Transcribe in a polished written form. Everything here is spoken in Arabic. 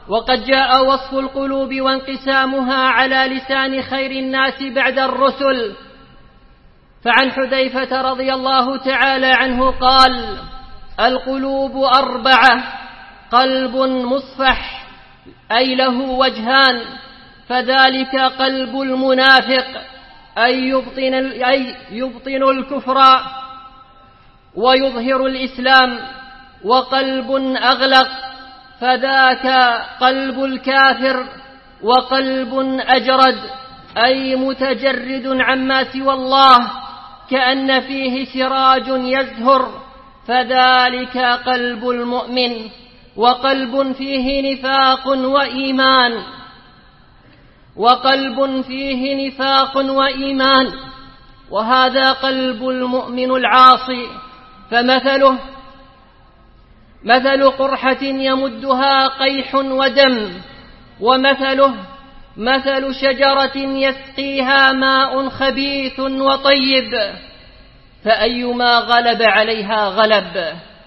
وقد جاء وصف القلوب وانقسامها على لسان خير الناس بعد الرسل. فعن حذيفة رضي الله تعالى عنه قال: القلوب 4: قلب مصفح أي له وجهان، فذلك قلب المنافق أي يبطن الكفر ويظهر الإسلام، وقلب أغلق فذاك قلب الكافر، وقلب أجرد أي متجرد عما سوى الله كأن فيه سراج يزهر، فذلك قلب المؤمن، وقلب فيه نفاق وإيمان، وهذا قلب المؤمن العاصي. فمثله مثل قرحة يمدها قيح ودم، ومثله مثل شجرة يسقيها ماء خبيث وطيب، فأيما غلب عليها غلب.